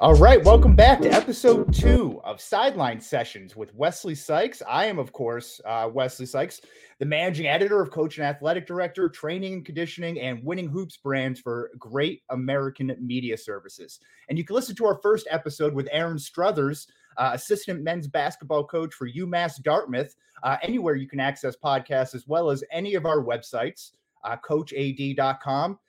All right, welcome back to episode 2 of Sideline Sessions with Wesley Sykes. I am, of course, Wesley Sykes, the managing editor of Coach and Athletic Director, Training and Conditioning, and Winning Hoops brands for Great American Media Services. And you can listen to our first episode with Aaron Struthers, assistant men's basketball coach for UMass Dartmouth, anywhere you can access podcasts, as well as any of our websites, coachad.com,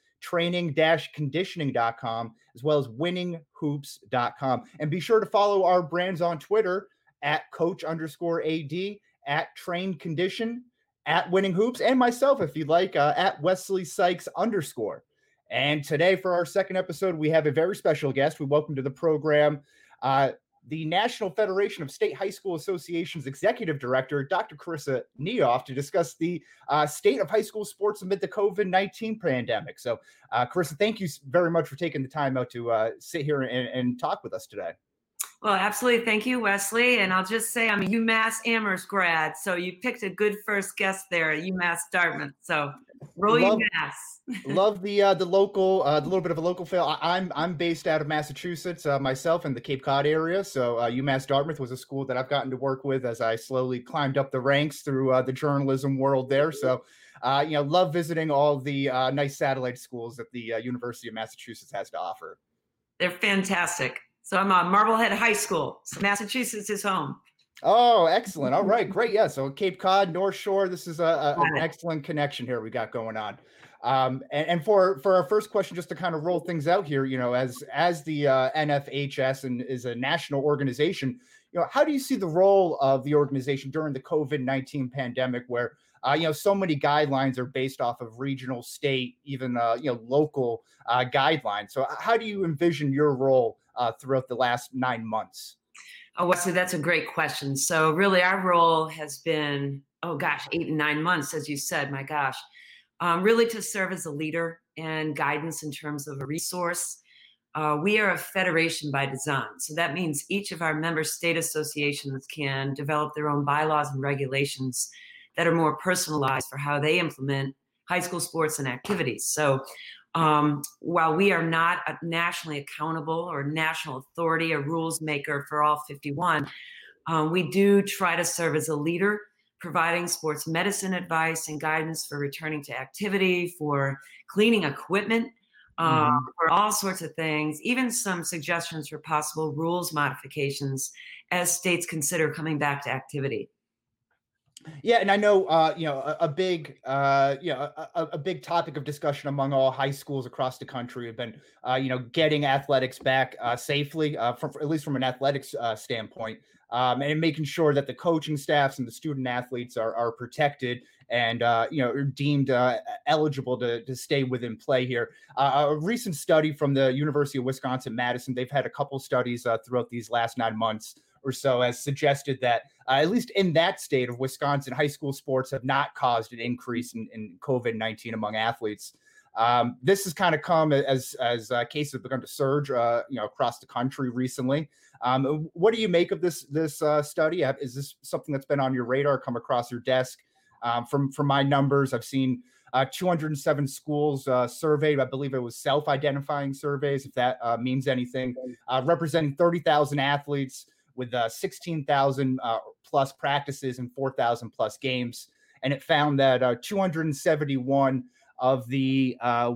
training-conditioning.com, as well as winninghoops.com. And be sure to follow our brands on Twitter at coach_AD, at train condition, at winning hoops, and myself, if you'd like, at Wesley Sykes _. And today for our second episode, we have a very special guest. We welcome to the program the National Federation of State High School Associations Executive Director, Dr. Carissa Niehoff, to discuss the state of high school sports amid the COVID-19 pandemic. So, Carissa, thank you very much for taking the time out to sit here and talk with us today. Well, absolutely. Thank you, Wesley. And I'll just say I'm a UMass Amherst grad, so you picked a good first guest there at UMass Dartmouth. So roll UMass. Love the local, the little bit of a local feel. I'm based out of Massachusetts myself in the Cape Cod area. So UMass Dartmouth was a school that I've gotten to work with as I slowly climbed up the ranks through the journalism world there. So love visiting all the nice satellite schools that the University of Massachusetts has to offer. They're fantastic. So I'm on Marblehead High School. So Massachusetts is home. Oh, excellent. All right, great. Yeah, so Cape Cod, North Shore, this is an excellent connection here we got going on. And for our first question, just to kind of roll things out here, as the NFHS and is a national organization, how do you see the role of the organization during the COVID-19 pandemic where, so many guidelines are based off of regional, state, even, local guidelines. So how do you envision your role throughout the last 9 months? Oh, Wesley, that's a great question. So really our role has been, 8 and 9 months, as you said, my gosh, really to serve as a leader and guidance in terms of a resource. We are a federation by design. So that means each of our member state associations can develop their own bylaws and regulations that are more personalized for how they implement high school sports and activities. So while we are not a nationally accountable or national authority, a rules maker for all 51, we do try to serve as a leader, providing sports medicine advice and guidance for returning to activity, for cleaning equipment, for all sorts of things, even some suggestions for possible rules modifications as states consider coming back to activity. Yeah, and I know, a big topic of discussion among all high schools across the country have been, getting athletics back safely, at least from an athletics standpoint, and making sure that the coaching staffs and the student athletes are protected and are deemed eligible to stay within play here. A recent study from the University of Wisconsin-Madison, they've had a couple studies throughout these last 9 months or so, has suggested that at least in that state of Wisconsin, high school sports have not caused an increase in COVID-19 among athletes. This has kind of come as cases have begun to surge, across the country recently. What do you make of this study? Is this something that's been on your radar, come across your desk? From my numbers, I've seen 207 schools surveyed. I believe it was self-identifying surveys, if that means anything, representing 30,000 athletes with 16,000 plus practices and 4,000 plus games. And it found that 271 of the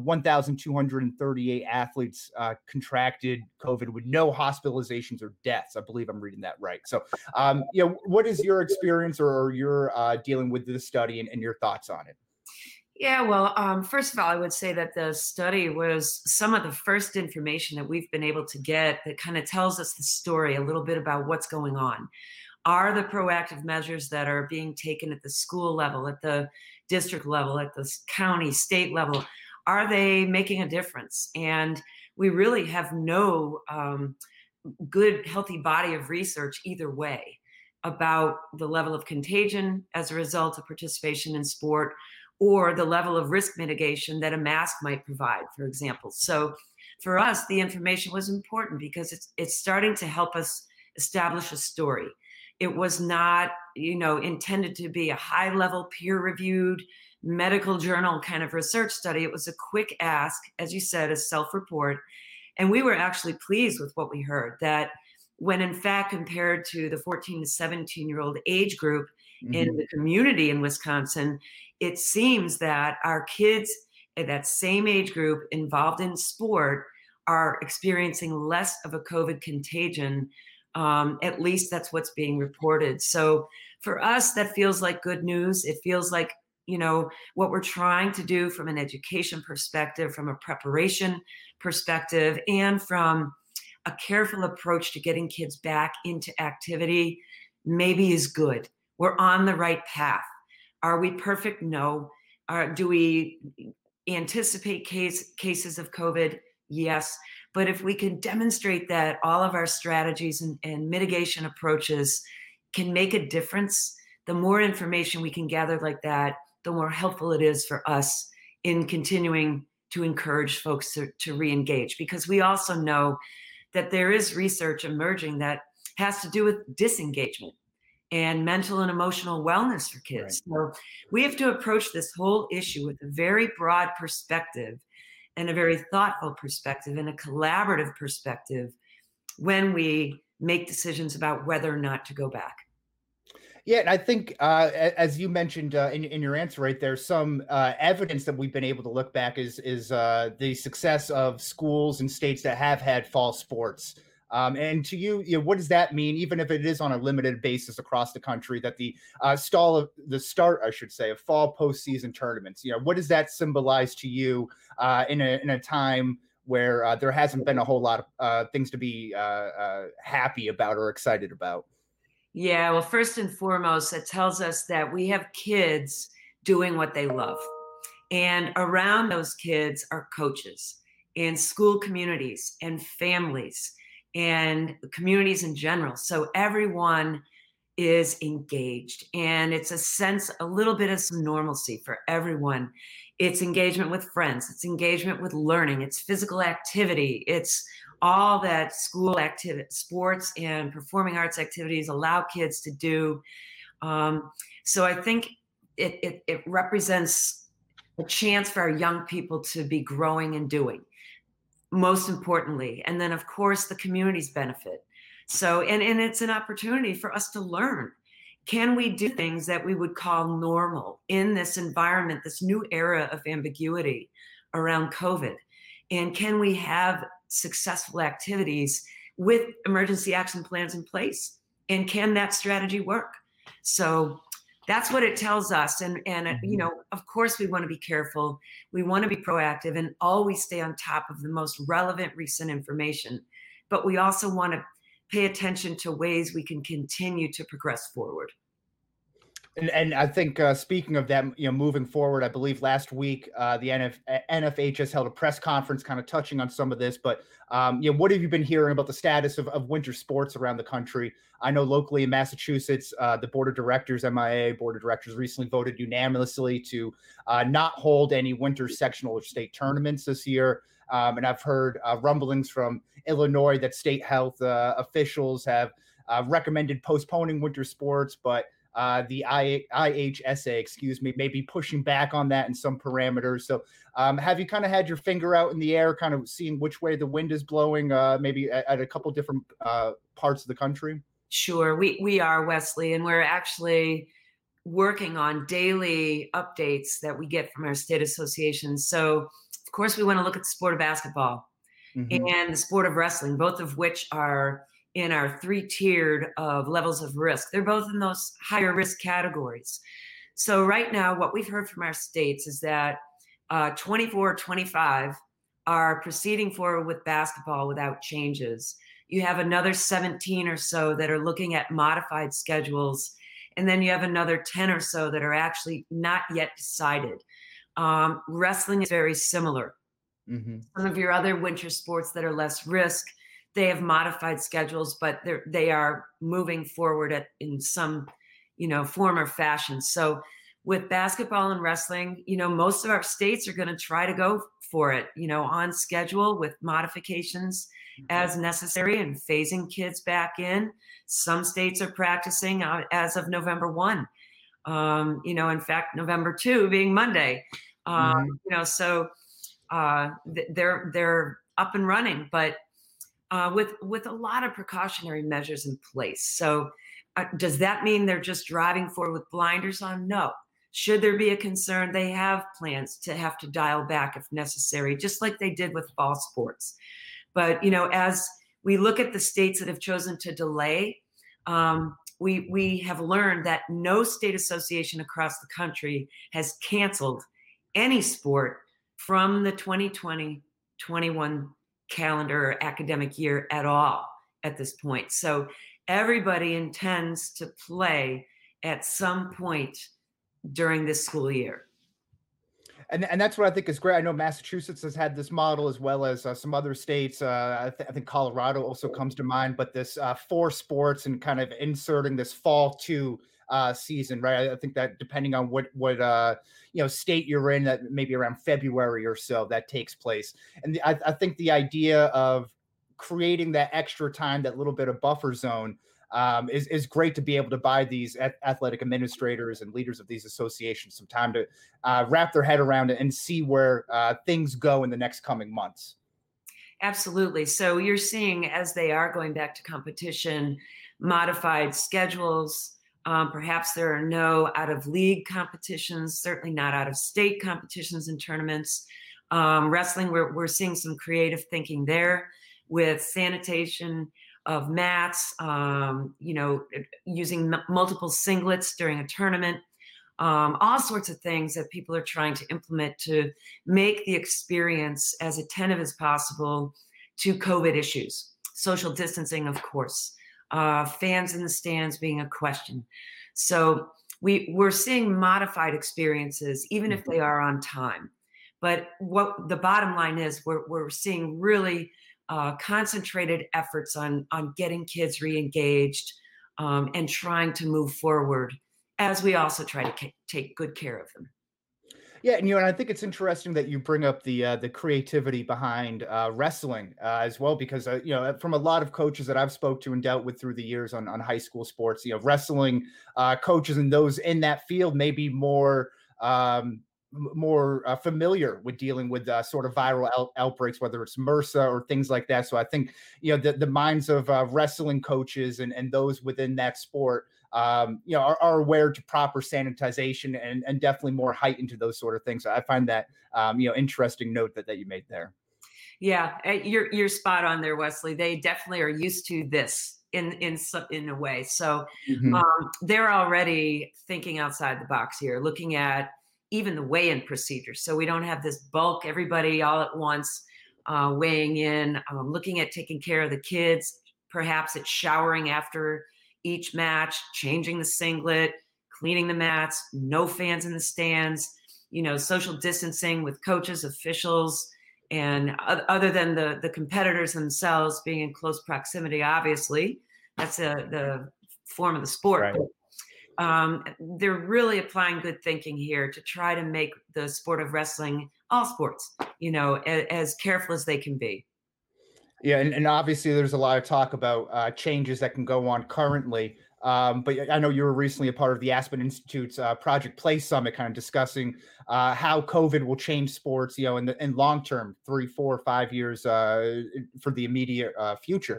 1,238 athletes contracted COVID with no hospitalizations or deaths. I believe I'm reading that right. So, what is your experience or your dealing with this study and your thoughts on it? Yeah, well, first of all, I would say that the study was some of the first information that we've been able to get that kind of tells us the story a little bit about what's going on. Are the proactive measures that are being taken at the school level, at the district level, at the county, state level, are they making a difference? And we really have no good, healthy body of research either way about the level of contagion as a result of participation in sport, or the level of risk mitigation that a mask might provide, for example. So for us, the information was important because it's starting to help us establish a story. It was not, intended to be a high-level, peer-reviewed medical journal kind of research study. It was a quick ask, as you said, a self-report. And we were actually pleased with what we heard, that when in fact compared to the 14 to 17-year-old age group in Hmm. the community in Wisconsin, it seems that our kids at that same age group involved in sport are experiencing less of a COVID contagion. At least that's what's being reported. So for us, that feels like good news. It feels like, what we're trying to do from an education perspective, from a preparation perspective, and from a careful approach to getting kids back into activity maybe is good. We're on the right path. Are we perfect? No. Do we anticipate cases of COVID? Yes. But if we can demonstrate that all of our strategies and mitigation approaches can make a difference, the more information we can gather like that, the more helpful it is for us in continuing to encourage folks to re-engage. Because we also know that there is research emerging that has to do with disengagement and mental and emotional wellness for Right. kids. So we have to approach this whole issue with a very broad perspective and a very thoughtful perspective and a collaborative perspective when we make decisions about whether or not to go back. Yeah, and I think as you mentioned in your answer right there, some evidence that we've been able to look back is the success of schools and states that have had fall sports. And to you, what does that mean, even if it is on a limited basis across the country, that the start, I should say, of fall postseason tournaments? What does that symbolize to you in a time where there hasn't been a whole lot of things to be happy about or excited about? Yeah, well, first and foremost, it tells us that we have kids doing what they love. And around those kids are coaches and school communities and families and communities in general. So everyone is engaged, and it's a little bit of some normalcy for everyone. It's engagement with friends, it's engagement with learning, it's physical activity, it's all that school activity, sports and performing arts activities allow kids to do. So I think it represents a chance for our young people to be growing and doing, most importantly. And then, of course, the communities benefit. So, and it's an opportunity for us to learn. Can we do things that we would call normal in this environment, this new era of ambiguity around COVID? And can we have successful activities with emergency action plans in place? And can that strategy work? So that's what it tells us. And of course, we want to be careful. We want to be proactive and always stay on top of the most relevant recent information. But we also want to pay attention to ways we can continue to progress forward. And I think speaking of that, moving forward, I believe last week the NFHS held a press conference, kind of touching on some of this. But what have you been hearing about the status of winter sports around the country? I know locally in Massachusetts, the board of directors, MIA board of directors, recently voted unanimously to not hold any winter sectional or state tournaments this year. And I've heard rumblings from Illinois that state health officials have recommended postponing winter sports, but the IHSA, excuse me, may be pushing back on that in some parameters. So have you kind of had your finger out in the air, kind of seeing which way the wind is blowing, maybe at a couple different parts of the country? Sure, we are, Wesley, and we're actually working on daily updates that we get from our state associations. So, of course, we want to look at the sport of basketball Hmm. and the sport of wrestling, both of which are in our three-tiered of levels of risk. They're both in those higher risk categories. So right now, what we've heard from our states is that 24, 25 are proceeding forward with basketball without changes. You have another 17 or so that are looking at modified schedules. And then you have another 10 or so that are actually not yet decided. Wrestling is very similar. Hmm. Some of your other winter sports that are less risk, they have modified schedules, but they are moving forward in some, form or fashion. So with basketball and wrestling, most of our states are going to try to go for it, on schedule with modifications as necessary and phasing kids back in. Some states are practicing as of November 1. In fact, November 2 being Monday. Hmm. So they're up and running, but with a lot of precautionary measures in place. So does that mean they're just driving forward with blinders on? No. Should there be a concern, they have plans to have to dial back if necessary, just like they did with fall sports. But, as we look at the states that have chosen to delay, we have learned that no state association across the country has canceled any sport from the 2020-21 calendar or academic year at all at this point. So everybody intends to play at some point during this school year. And that's what I think is great. I know Massachusetts has had this model as well as some other states. I think Colorado also comes to mind. But this 4 sports and kind of inserting this fall 2 season, right? I think that depending on what state you're in, that maybe around February or so that takes place. And I think the idea of creating that extra time, that little bit of buffer zone, is great to be able to buy these athletic administrators and leaders of these associations some time to wrap their head around it and see where things go in the next coming months. Absolutely. So you're seeing, as they are going back to competition, modified schedules. Perhaps there are no out of league competitions, certainly not out of state competitions and tournaments. Wrestling, we're seeing some creative thinking there with sanitation of mats, using multiple singlets during a tournament, all sorts of things that people are trying to implement to make the experience as attentive as possible to COVID issues. Social distancing, of course, fans in the stands being a question. So we're seeing modified experiences, even if they are on time. But what the bottom line is, we're seeing really concentrated efforts on getting kids re-engaged and trying to move forward as we also try to take good care of them. Yeah, and I think it's interesting that you bring up the creativity behind wrestling as well, because from a lot of coaches that I've spoke to and dealt with through the years on high school sports, wrestling coaches and those in that field may be more familiar with dealing with sort of viral outbreaks, whether it's MRSA or things like that. So I think the minds of wrestling coaches and those within that sport are aware to proper sanitization and definitely more heightened to those sort of things. So I find that interesting note that you made there. Yeah, you're spot on there, Wesley. They definitely are used to this in a way. So they're already thinking outside the box here, looking at even the weigh-in procedure. So we don't have this bulk, everybody all at once weighing in, looking at taking care of the kids. Perhaps it's showering after each match, changing the singlet, cleaning the mats, no fans in the stands, social distancing with coaches, officials, and other than the competitors themselves being in close proximity, obviously. That's the form of the sport. Right. They're really applying good thinking here to try to make the sport of wrestling, all sports, as careful as they can be. Yeah, and obviously there's a lot of talk about changes that can go on currently. But I know you were recently a part of the Aspen Institute's Project Play Summit, kind of discussing how COVID will change sports, in long term, 3, 4, 5 years for the immediate future.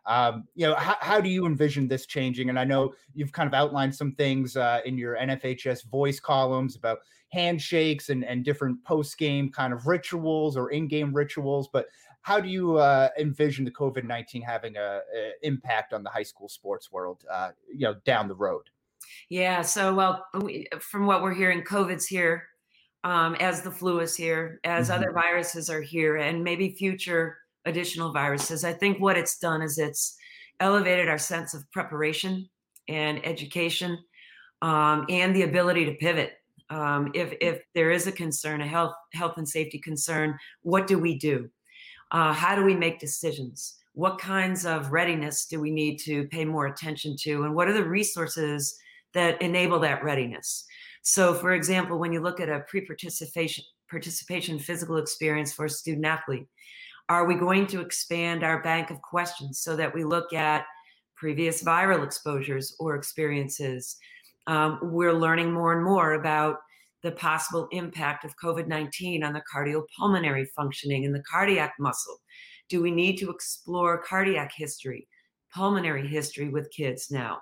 How do you envision this changing? And I know you've kind of outlined some things in your NFHS voice columns about handshakes and different post-game kind of rituals or in-game rituals, but how do you envision the COVID-19 having a impact on the high school sports world, down the road? Yeah. So, from what we're hearing, COVID's here, as the flu is here, as other viruses are here, and maybe future additional viruses. I think what it's done is it's elevated our sense of preparation and education, and the ability to pivot. If there is a concern, a health and safety concern, what do we do? How do we make decisions? What kinds of readiness do we need to pay more attention to? And what are the resources that enable that readiness? So, for example, when you look at a participation physical experience for a student athlete, are we going to expand our bank of questions so that we look at previous viral exposures or experiences? We're learning more and more about the possible impact of COVID-19 on the cardiopulmonary functioning and the cardiac muscle? Do we need to explore cardiac history, pulmonary history with kids now?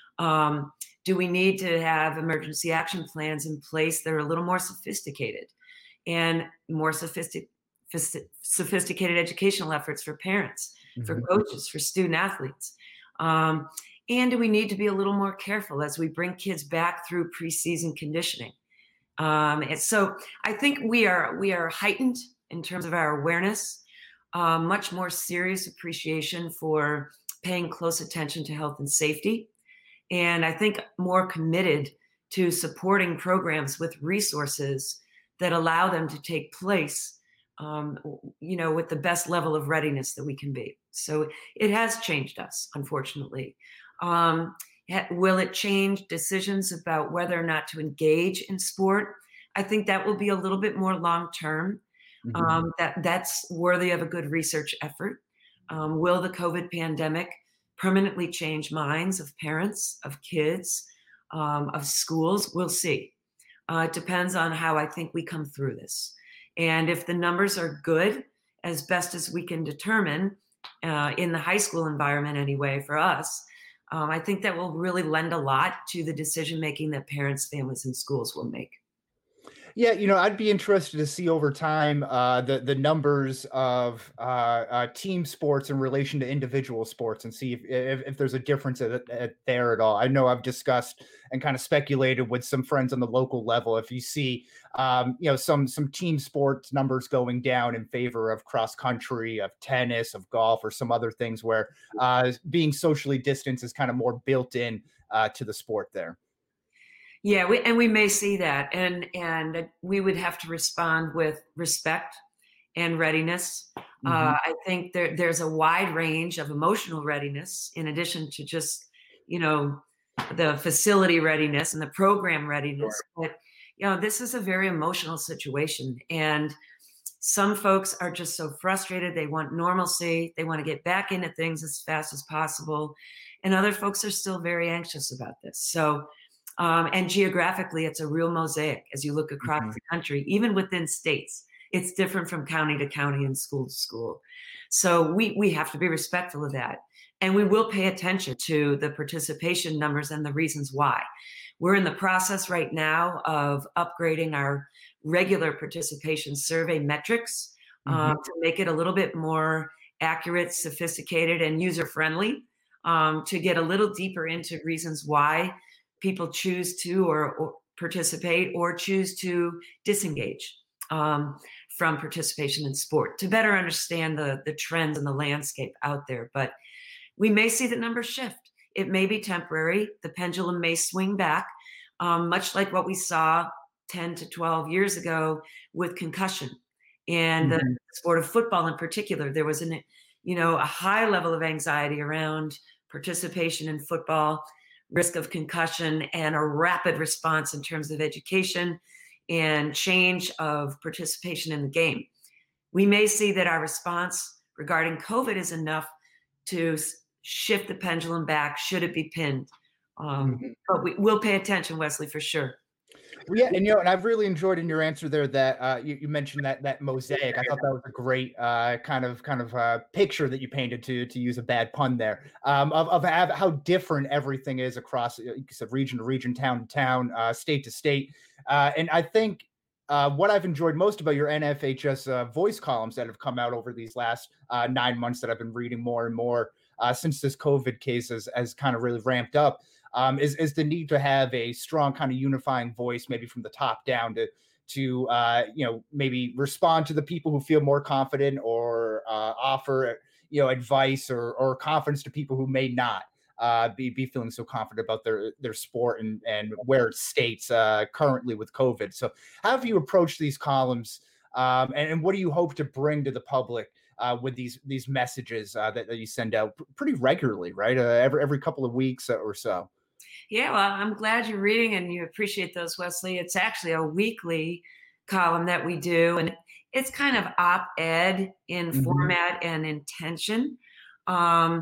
Do we need to have emergency action plans in place that are a little more sophisticated and more sophisticated educational efforts for parents, for coaches, for student athletes? And do we need to be a little more careful as we bring kids back through preseason conditioning? And so I think we are heightened in terms of our awareness, much more serious appreciation for paying close attention to health and safety. And I think more committed to supporting programs with resources that allow them to take place, with the best level of readiness that we can be. So it has changed us, unfortunately. Will it change decisions about whether or not to engage in sport? I think that will be a little bit more long-term. That's worthy of a good research effort. Will the COVID pandemic permanently change minds of parents, of kids, of schools? We'll see. It depends on how I think we come through this. And if the numbers are good, as best as we can determine, in the high school environment anyway, for us, I think that will really lend a lot to the decision-making that parents, families, and schools will make. Yeah, I'd be interested to see over time the numbers of team sports in relation to individual sports, and see if there's a difference there at all. I know I've discussed and kind of speculated with some friends on the local level. If you see, some team sports numbers going down in favor of cross country, of tennis, of golf, or some other things where being socially distanced is kind of more built in to the sport there. Yeah, we may see that, and we would have to respond with respect and readiness. I think there's a wide range of emotional readiness in addition to just, the facility readiness and the program readiness. Sure. But, this is a very emotional situation, and some folks are just so frustrated. They want normalcy. They want to get back into things as fast as possible. And other folks are still very anxious about this. So, and geographically, it's a real mosaic as you look across the country, even within states. It's different from county to county and school to school. So we have to be respectful of that. And we will pay attention to the participation numbers and the reasons why. We're in the process right now of upgrading our regular participation survey metrics to make it a little bit more accurate, sophisticated, and user-friendly, to get a little deeper into reasons why people choose to or participate or choose to disengage from participation in sport, to better understand the trends and the landscape out there. But we may see the numbers shift. It may be temporary. The pendulum may swing back, much like what we saw 10 to 12 years ago with concussion and the sport of football in particular. There was a high level of anxiety around participation in football, risk of concussion, and a rapid response in terms of education and change of participation in the game. We may see that our response regarding COVID is enough to shift the pendulum back, should it be pinned. But we will pay attention, Wesley, for sure. Yeah, and and I've really enjoyed in your answer there that you mentioned that mosaic. I thought that was a great kind of picture that you painted, to use a bad pun there, of how different everything is across, you said, region to region, town to town, state to state, and I think what I've enjoyed most about your NFHS voice columns that have come out over these last 9 months that I've been reading more and more since this COVID case has kind of really ramped up. Is the need to have a strong kind of unifying voice, maybe from the top down, to maybe respond to the people who feel more confident, or offer advice or confidence to people who may not be feeling so confident about their sport and where it states currently with COVID. So how have you approached these columns, and what do you hope to bring to the public with these messages that you send out pretty regularly, right? Every couple of weeks or so. Yeah, well, I'm glad you're reading and you appreciate those, Wesley. It's actually a weekly column that we do, and it's kind of op-ed in format and intention. Not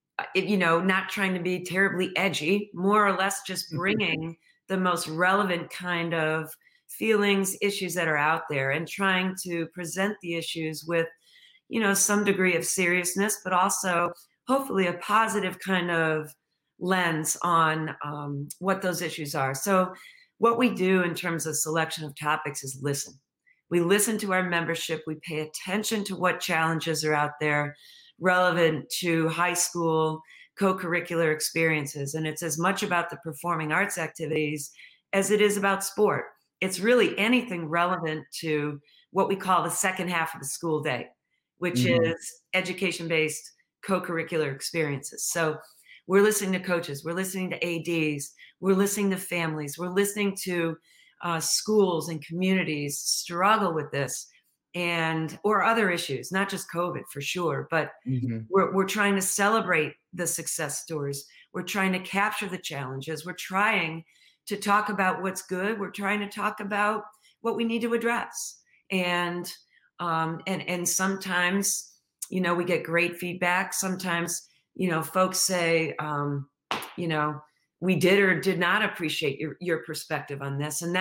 trying to be terribly edgy, more or less just bringing the most relevant kind of feelings, issues that are out there, and trying to present the issues with, some degree of seriousness, but also hopefully a positive kind of lens on what those issues are. So, what we do in terms of selection of topics is listen. We listen to our membership, we pay attention to what challenges are out there relevant to high school co-curricular experiences. And it's as much about the performing arts activities as it is about sport. It's really anything relevant to what we call the second half of the school day, which Hmm. is education-based co-curricular experiences. So we're listening to coaches, we're listening to ADs, we're listening to families, we're listening to schools and communities struggle with this and or other issues, not just COVID for sure, but Hmm. we're trying to celebrate the success stories. We're trying to capture the challenges. We're trying to talk about what's good. We're trying to talk about what we need to address. And sometimes, we get great feedback. Sometimes, folks say, you know, we did or did not appreciate your perspective on this. And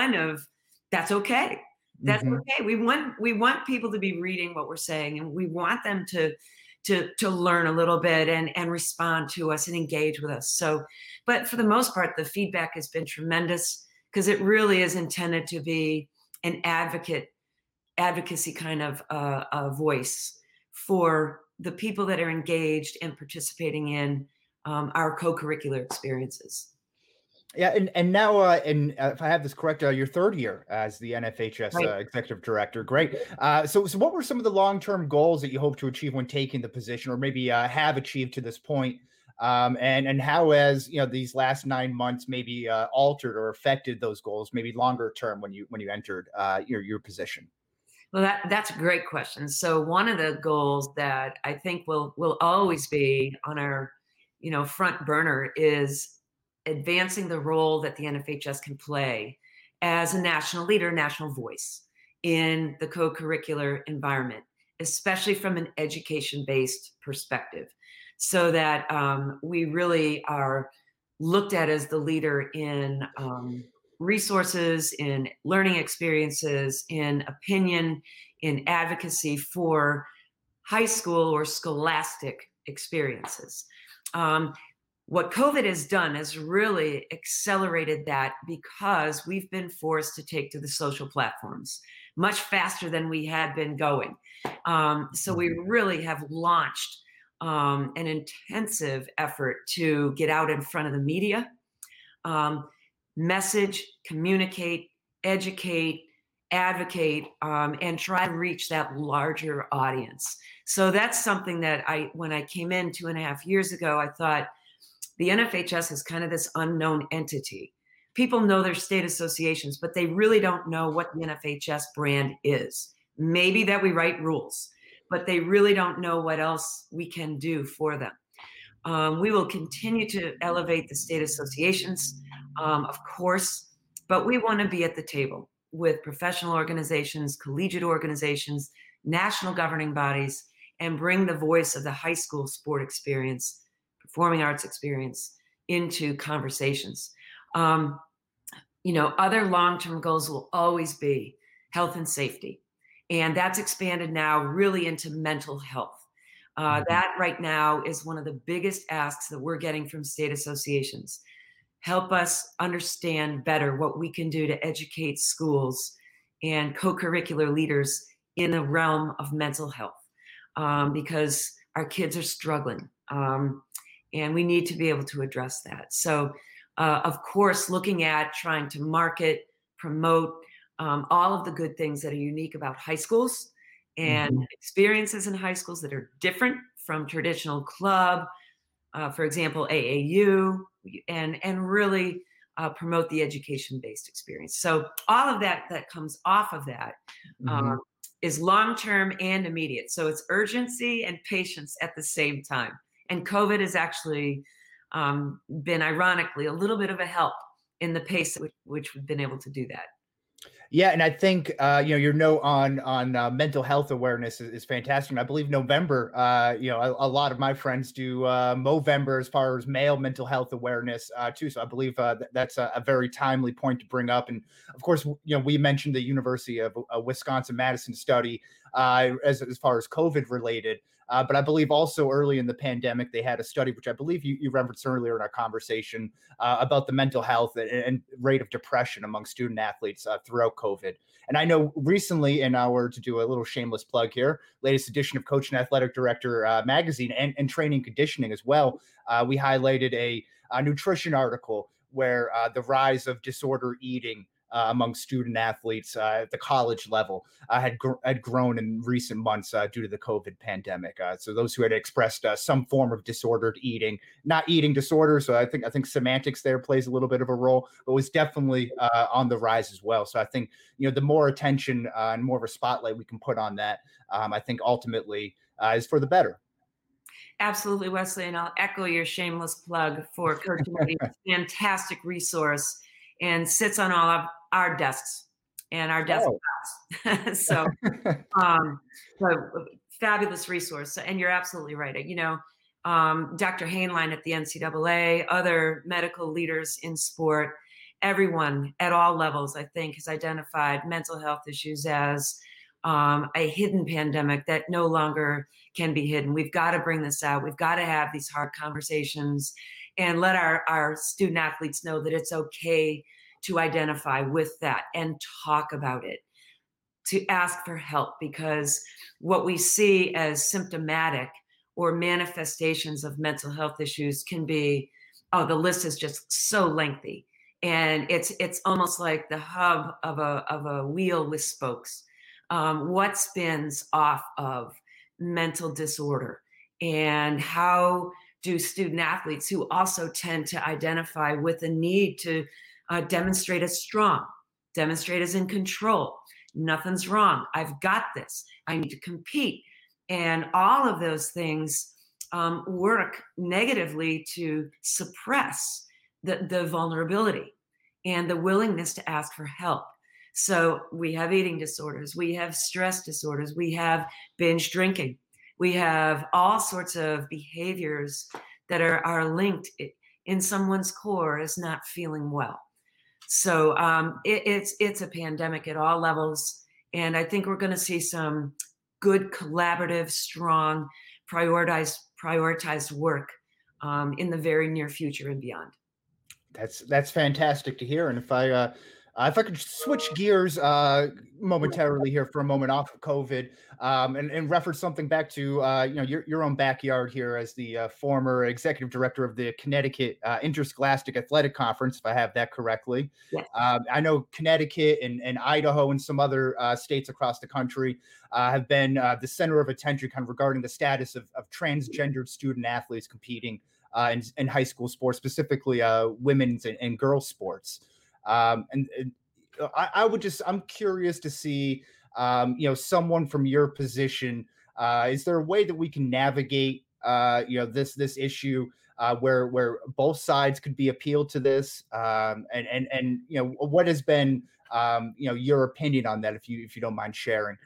that's okay. That's Hmm. okay. We want people to be reading what we're saying, and we want them to learn a little bit and respond to us and engage with us. So, but for the most part, the feedback has been tremendous because it really is intended to be an advocacy kind of a voice for the people that are engaged and participating in our co-curricular experiences. Yeah, and now, if I have this correct, your third year as the NFHS Right. executive director. Great. So what were some of the long-term goals that you hope to achieve when taking the position, or maybe have achieved to this point? And how has these last 9 months maybe altered or affected those goals, maybe longer term when you entered your position? Well, that's a great question. So one of the goals that I think will always be on our, front burner is advancing the role that the NFHS can play as a national leader, national voice in the co-curricular environment, especially from an education-based perspective, so that we really are looked at as the leader in resources, in learning experiences, in opinion, in advocacy for high school or scholastic experiences. Um, what COVID has done is really accelerated that because we've been forced to take to the social platforms much faster than we had been going. So we Mhm. really have launched an intensive effort to get out in front of the media, um, message, communicate, educate, advocate, and try to reach that larger audience. So that's something that when I came in 2.5 years ago, I thought the NFHS is kind of this unknown entity. People know their state associations, but they really don't know what the NFHS brand is. Maybe that we write rules, but they really don't know what else we can do for them. We will continue to elevate the state associations, of course, but we want to be at the table with professional organizations, collegiate organizations, national governing bodies, and bring the voice of the high school sport experience, performing arts experience into conversations. Um, other long term goals will always be health and safety. And that's expanded now really into mental health. Mhm. That right now is one of the biggest asks that we're getting from state associations. Help us understand better what we can do to educate schools and co curricular leaders in the realm of mental health, because our kids are struggling. And we need to be able to address that. So, of course, looking at trying to market, promote all of the good things that are unique about high schools and Mhm. experiences in high schools that are different from traditional club, for example, AAU, and really promote the education-based experience. So all of that comes off of that Mhm. um, is long-term and immediate. So it's urgency and patience at the same time. And COVID has actually been, ironically, a little bit of a help in the pace at which we've been able to do that. Yeah, and I think your note on mental health awareness is fantastic. And I believe November, a lot of my friends do Movember as far as male mental health awareness too. So I believe that's a very timely point to bring up. And of course, we mentioned the University of Wisconsin Madison study as far as COVID related. But I believe also early in the pandemic, they had a study, which I believe you referenced earlier in our conversation, about the mental health and rate of depression among student athletes throughout COVID. And I know recently, to do a little shameless plug here, latest edition of Coach and Athletic Director magazine and Training Conditioning as well, we highlighted a nutrition article where the rise of disorder eating among student athletes at the college level had grown in recent months due to the COVID pandemic. So those who had expressed some form of disordered eating, not eating disorder. So I think semantics there plays a little bit of a role, but was definitely on the rise as well. So I think the more attention and more of a spotlight we can put on that, I think ultimately is for the better. Absolutely, Wesley, and I'll echo your shameless plug for Coach Moody. Fantastic resource and sits on all of our desks and our Oh. desktops. So fabulous resource. And you're absolutely right. Dr. Hainline at the NCAA, other medical leaders in sport, everyone at all levels, I think, has identified mental health issues as a hidden pandemic that no longer can be hidden. We've got to bring this out. We've got to have these hard conversations and let our student athletes know that it's okay to identify with that and talk about it, to ask for help, because what we see as symptomatic or manifestations of mental health issues can be, oh, the list is just so lengthy. And it's almost like the hub of a wheel with spokes. What spins off of mental disorder, and how do student athletes who also tend to identify with a need to demonstrate as strong, demonstrate as in control, nothing's wrong, I've got this, I need to compete, and all of those things work negatively to suppress the vulnerability and the willingness to ask for help. So we have eating disorders, we have stress disorders, we have binge drinking, we have all sorts of behaviors that are linked in someone's core as not feeling well. So it's a pandemic at all levels, and I think we're going to see some good collaborative, strong, prioritized work in the very near future and beyond. That's fantastic to hear. And if I could switch gears momentarily here for a moment off of COVID, and reference something back to your own backyard here as the former executive director of the Connecticut Interscholastic Athletic Conference, if I have that correctly. Yes. I know Connecticut and Idaho and some other states across the country have been the center of attention kind of regarding the status of transgendered student athletes competing in high school sports, specifically women's and girls sports. And I'm curious to see, someone from your position, is there a way that we can navigate, this issue, where both sides could be appealed to this? And what has been, your opinion on that, if you don't mind sharing,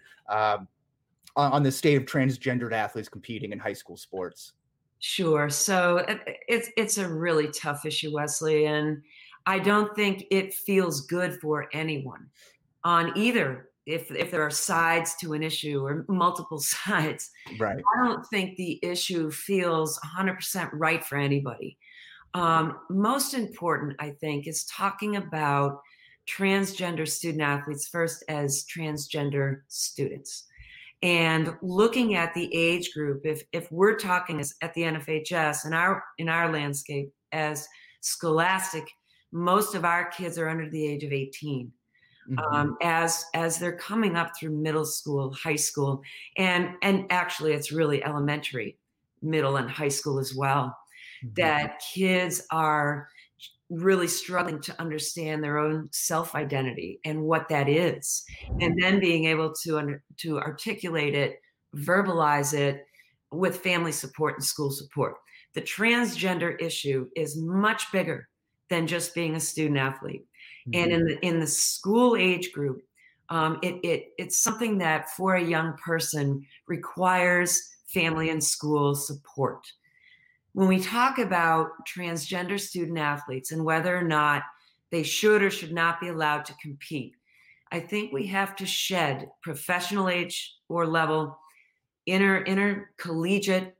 on the state of transgendered athletes competing in high school sports? Sure. So it's a really tough issue, Wesley, and I don't think it feels good for anyone on either. If there are sides to an issue or multiple sides, Right. I don't think the issue feels 100% right for anybody. Most important, I think, is talking about transgender student athletes first as transgender students, and looking at the age group. If we're talking at the NFHS in our landscape as scholastic, most of our kids are under the age of 18. Mhm. As they're coming up through middle school, high school, and actually it's really elementary, middle and high school as well, Mhm. that kids are really struggling to understand their own self-identity and what that is, and then being able to articulate it, verbalize it with family support and school support. The transgender issue is much bigger than just being a student athlete. And Mhm. in the school age group, It's something that for a young person requires family and school support. When we talk about transgender student athletes and whether or not they should or should not be allowed to compete, I think we have to shed professional age or level, intercollegiate,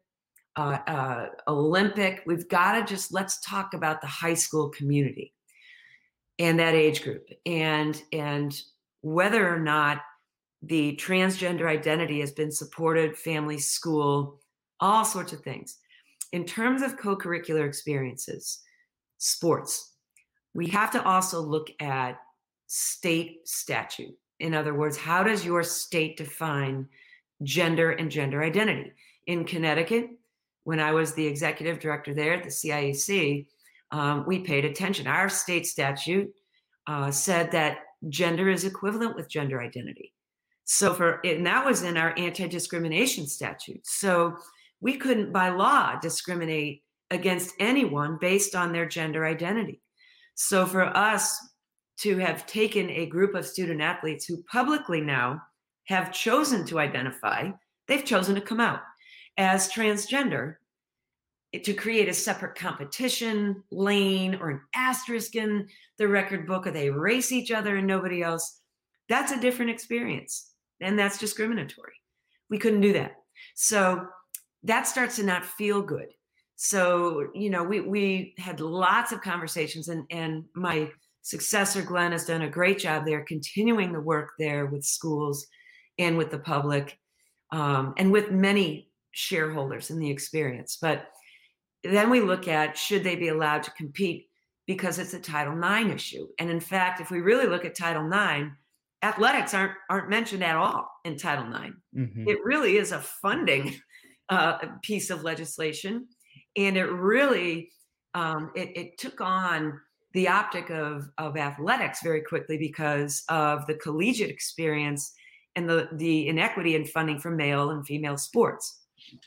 Olympic. We've got to just let's talk about the high school community and that age group, and whether or not the transgender identity has been supported, family, school, all sorts of things. In terms of co-curricular experiences, sports, we have to also look at state statute. In other words, how does your state define gender and gender identity? In Connecticut, when I was the executive director there at the CIAC, we paid attention. Our state statute said that gender is equivalent with gender identity. And that was in our anti-discrimination statute. So we couldn't by law discriminate against anyone based on their gender identity. So for us to have taken a group of student athletes who publicly now have chosen to identify, they've chosen to come out as transgender, to create a separate competition lane or an asterisk in the record book, or they race each other and nobody else, that's a different experience. And that's discriminatory. We couldn't do that. So that starts to not feel good. So, we had lots of conversations, and my successor, Glenn, has done a great job there, continuing the work there with schools and with the public, and with many shareholders in the experience. But then we look at, should they be allowed to compete, because it's a Title IX issue. And in fact, if we really look at Title IX, athletics aren't mentioned at all in Title IX. Mm-hmm. It really is a funding piece of legislation. And it really, it took on the optic of athletics very quickly because of the collegiate experience and the inequity in funding for male and female sports.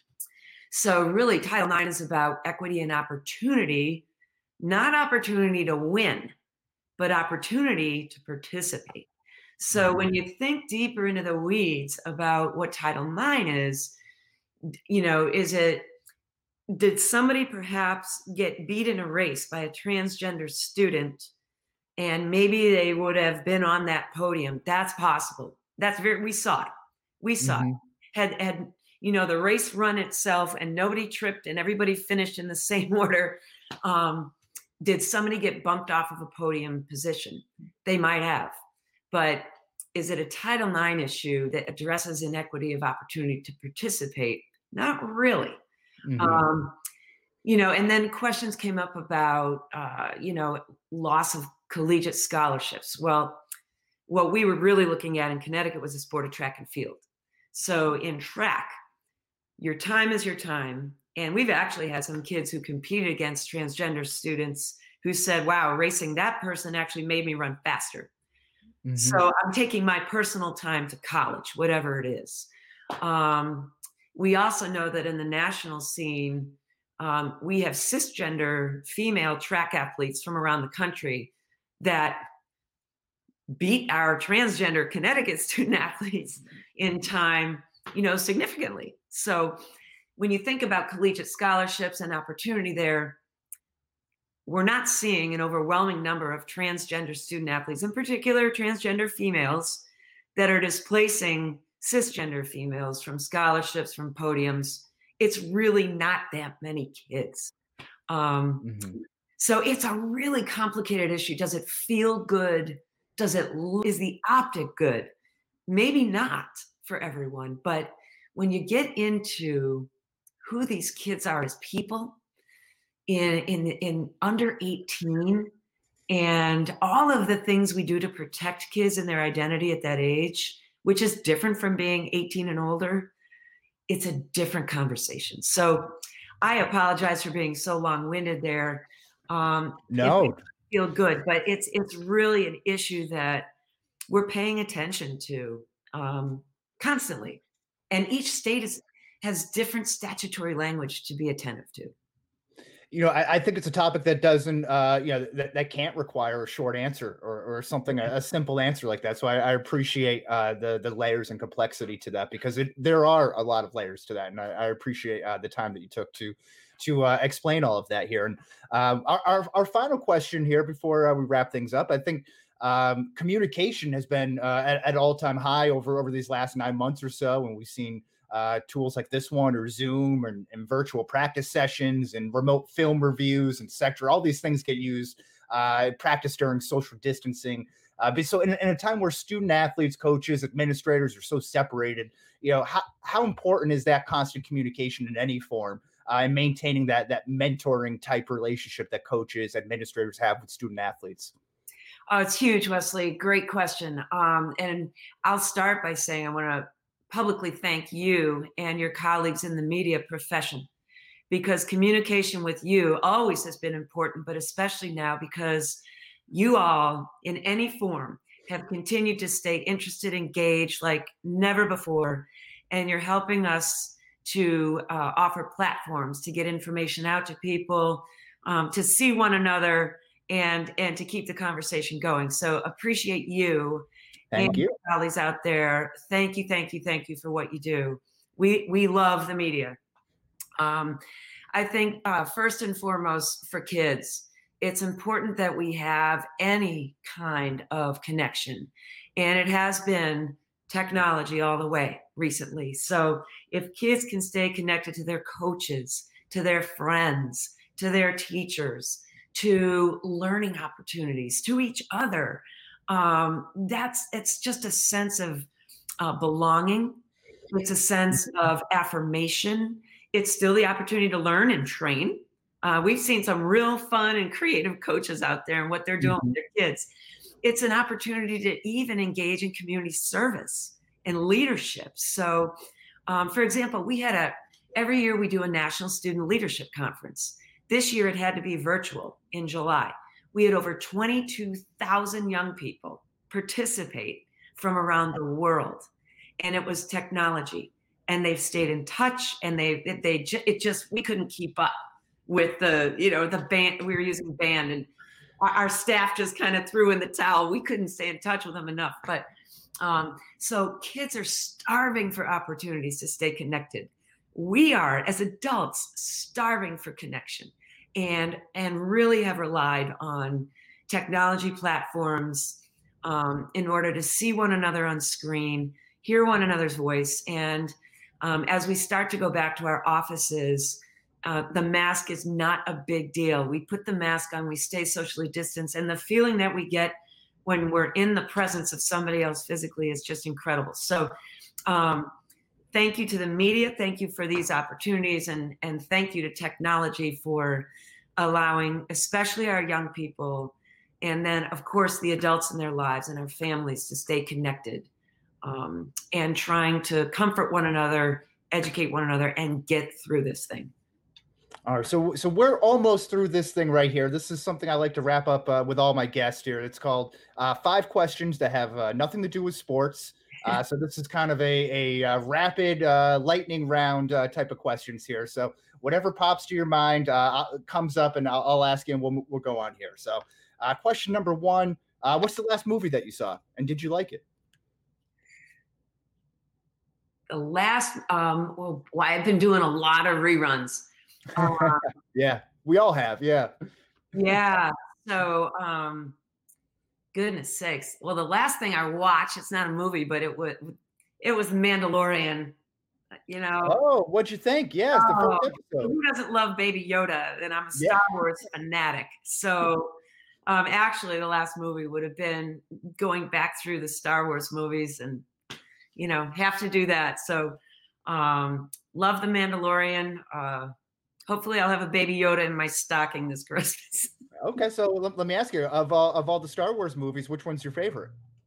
So really, Title IX is about equity and opportunity, not opportunity to win, but opportunity to participate. So when you think deeper into the weeds about what Title IX is, did somebody perhaps get beat in a race by a transgender student, and maybe they would have been on that podium? That's possible. We saw it. We saw it. Had the race run itself and nobody tripped and everybody finished in the same order, did somebody get bumped off of a podium position? They might have. But is it a Title IX issue that addresses inequity of opportunity to participate? Not really. And then questions came up about, loss of collegiate scholarships. Well, what we were really looking at in Connecticut was the sport of track and field. So in track, your time is your time. And we've actually had some kids who competed against transgender students who said, wow, racing that person actually made me run faster. Mm-hmm. So I'm taking my personal time to college, whatever it is. We also know that in the national scene, we have cisgender female track athletes from around the country that beat our transgender Connecticut student athletes in time, significantly. So when you think about collegiate scholarships and opportunity there, we're not seeing an overwhelming number of transgender student athletes, in particular transgender females, that are displacing cisgender females from scholarships, from podiums. It's really not that many kids. So it's a really complicated issue. Does it feel good? Is the optic good? Maybe not for everyone, but when you get into who these kids are as people in under 18, and all of the things we do to protect kids and their identity at that age, which is different from being 18 and older, it's a different conversation. So I apologize for being so long-winded there. No. It feel good, but it's really an issue that we're paying attention to constantly. And each state has different statutory language to be attentive to. I think it's a topic that doesn't, that can't require a short answer or something, a simple answer like that. So I appreciate the layers and complexity to that, because there are a lot of layers to that, and I appreciate the time that you took to explain all of that here. And our final question here before we wrap things up, I think communication has been at all time high over these last 9 months or so, and we've seen tools like this one or Zoom and virtual practice sessions and remote film reviews and sector. All these things get used practice during social distancing. But so in a time where student athletes, coaches, administrators are so separated, how important is that constant communication in any form and maintaining that mentoring type relationship that coaches, administrators have with student athletes? Oh, it's huge, Wesley. Great question. And I'll start by saying I want to publicly thank you and your colleagues in the media profession, because communication with you always has been important, but especially now because you all, in any form, have continued to stay interested, engaged like never before. And you're helping us to offer platforms to get information out to people, to see one another, and to keep the conversation going. So appreciate you Thank and you. colleagues out there. Thank you, thank you, thank you for what you do. We love the media. I think first and foremost for kids, it's important that we have any kind of connection, and it has been technology all the way recently. So if kids can stay connected to their coaches, to their friends, to their teachers, to learning opportunities, to each other, it's just a sense of belonging. It's a sense of affirmation. It's still the opportunity to learn and train. We've seen some real fun and creative coaches out there and what they're doing with their kids. It's an opportunity to even engage in community service and leadership. So, for example, every year we do a National Student Leadership Conference. This year it had to be virtual in July. We had over 22,000 young people participate from around the world, and it was technology. And they've stayed in touch, and we couldn't keep up with the band. We were using band, and our staff just kind of threw in the towel. We couldn't stay in touch with them enough. But so kids are starving for opportunities to stay connected. We are, as adults, starving for connection, and really have relied on technology platforms in order to see one another on screen, hear one another's voice. And as we start to go back to our offices, the mask is not a big deal. We put the mask on, we stay socially distanced, and the feeling that we get when we're in the presence of somebody else physically is just incredible. So thank you to the media. Thank you for these opportunities, and thank you to technology for allowing, especially our young people, and then of course the adults in their lives and our families, to stay connected, and trying to comfort one another, educate one another, and get through this thing. All right, so we're almost through this thing right here. This is something I like to wrap up with all my guests here. It's called 5 questions that have nothing to do with sports. So this is kind of a rapid lightning round type of questions here. So whatever pops to your mind comes up, and I'll ask you, and we'll go on here. So question number 1: what's the last movie that you saw, and did you like it? The last, well, I've been doing a lot of reruns. Yeah, we all have. Yeah. Yeah. So, goodness sakes. Well, the last thing I watched, it's not a movie, but it was Mandalorian. Oh, what'd you think? Yes, the Oh, first episode. who doesn't love Baby Yoda? And I'm a Yeah. Star Wars fanatic. So, actually, the last movie would have been going back through the Star Wars movies, and have to do that. So, love the Mandalorian. Hopefully I'll have a Baby Yoda in my stocking this Christmas. Okay, so let me ask you, of all the Star Wars movies, which one's your favorite?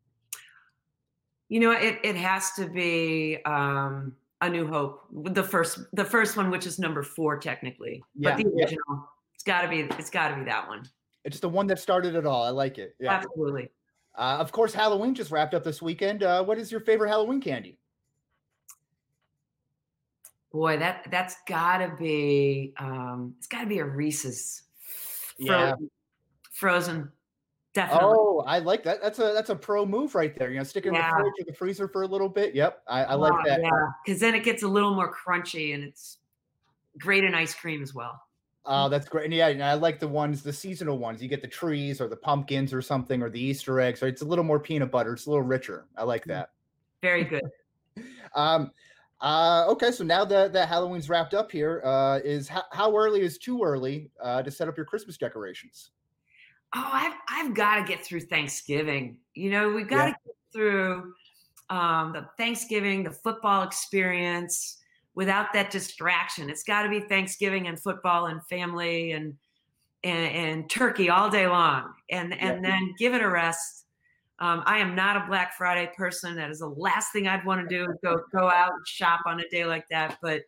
It has to be A New Hope, the first one, which is number 4 technically, but the original. It's got to be that one. It's the one that started it all. I like it. Yeah, absolutely. Of course, Halloween just wrapped up this weekend. What is your favorite Halloween candy? Boy, that's gotta be it's gotta be a Reese's Yeah. frozen, definitely. Oh, I like that. That's a pro move right there. Stick it in the Yeah. fridge or the freezer for a little bit. Yep, I like Oh, that. yeah, because then it gets a little more crunchy and it's great in ice cream as well. Oh, that's great. And yeah, I like the seasonal ones. You get the trees or the pumpkins or something or the Easter eggs. Or it's a little more peanut butter. It's a little richer. I like Mm, that. very good. Um, okay, so now that Halloween's wrapped up here, is how early is too early to set up your Christmas decorations? Oh, I've gotta get through Thanksgiving. We've Yeah. gotta get through, the Thanksgiving, the football experience without that distraction. It's gotta be Thanksgiving and football and family and turkey all day long, Yeah. and then give it a rest. I am not a Black Friday person. That is the last thing I'd want to do is go out and shop on a day like that. But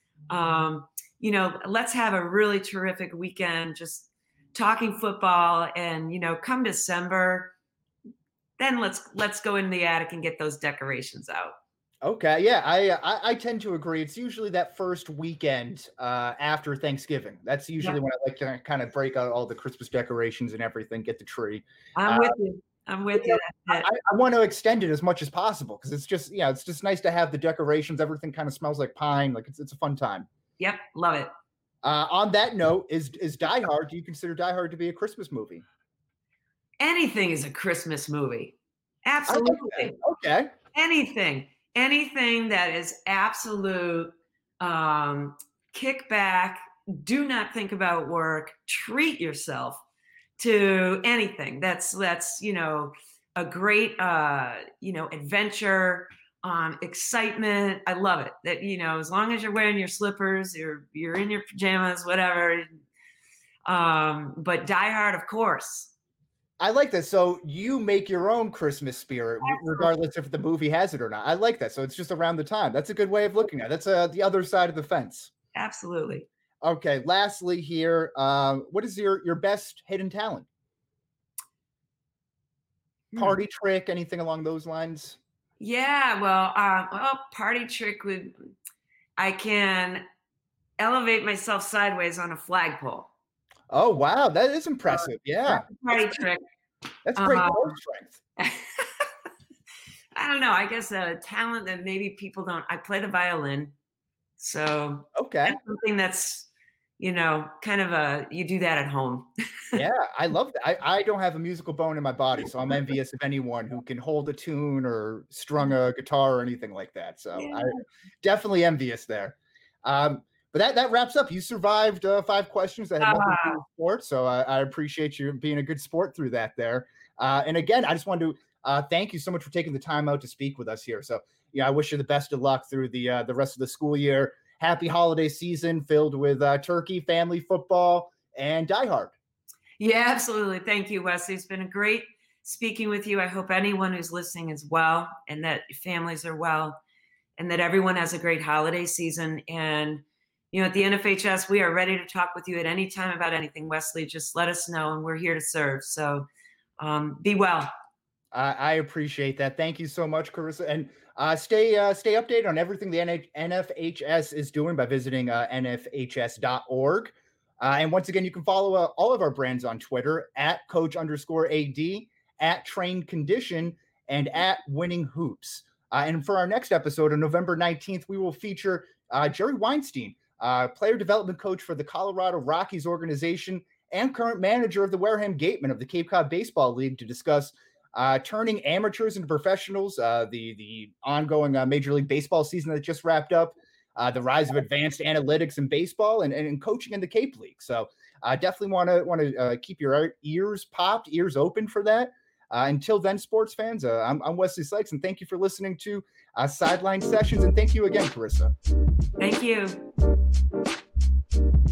let's have a really terrific weekend, just talking football, and come December, then let's go in the attic and get those decorations out. Okay, yeah, I tend to agree. It's usually that first weekend after Thanksgiving. That's Yep, usually when I like to kind of break out all the Christmas decorations and everything, get the tree. I'm Uh, with you. I'm but, with you. That's it. I want to extend it as much as possible because it's just nice to have the decorations. Everything kind of smells like pine. Like it's a fun time. Yep, love it. On that note, is Die Hard? Do you consider Die Hard to be a Christmas movie? Anything is a Christmas movie. I like that. Absolutely. Okay. Anything that is absolute, um, kick back, do not think about work, treat yourself to anything. That's a great, adventure, excitement. I love it. That, as long as you're wearing your slippers, you're in your pajamas, whatever. But Die Hard, of course. I like that. So you make your own Christmas spirit, Absolutely. regardless if the movie has it or not. I like that. So it's just around the time. That's a good way of looking at it. That's the other side of the fence. Absolutely. Okay. Lastly, here, what is your best hidden talent? Hmm. Party trick, anything along those lines? Yeah, well, party trick would I can elevate myself sideways on a flagpole. Oh wow, that is So impressive. Yeah, that's a party trick. that's great Uh, core strength. I don't know. I guess a talent that maybe people don't. I play the violin, so Okay. that's something that's kind of you do that at home. Yeah, I love that. I don't have a musical bone in my body, so I'm envious of anyone who can hold a tune or strung a guitar or anything like that. So I Yeah. definitely envious there. But that wraps up. You survived 5 questions that had nothing to do Uh, with sports, so I appreciate you being a good sport through that there. And again, I just wanted to thank you so much for taking the time out to speak with us here. So yeah, I wish you the best of luck through the rest of the school year. Happy holiday season filled with turkey, family, football, and Die Hard. yeah, absolutely. Thank you, Wesley. It's been a great speaking with you. I hope anyone who's listening is well, and that families are well, and that everyone has a great holiday season. And at the NFHS, we are ready to talk with you at any time about anything, Wesley. Just let us know, and we're here to serve. So be well. I appreciate that. Thank you so much, Carissa. And stay updated on everything the NFHS is doing by visiting nfhs.org. And once again, you can follow all of our brands on Twitter at coach_AD, at trained condition, and at winning hoops. And for our next episode on November 19th, we will feature Jerry Weinstein, player development coach for the Colorado Rockies organization and current manager of the Wareham Gatemen of the Cape Cod Baseball League, to discuss turning amateurs into professionals, the ongoing Major League Baseball season that just wrapped up, the rise of advanced analytics in baseball, and coaching in the Cape League. So definitely want to keep your ears popped, ears open for that. Until then, sports fans, I'm Wesley Sykes, and thank you for listening to Sideline Sessions. And thank you again, Carissa. Thank you.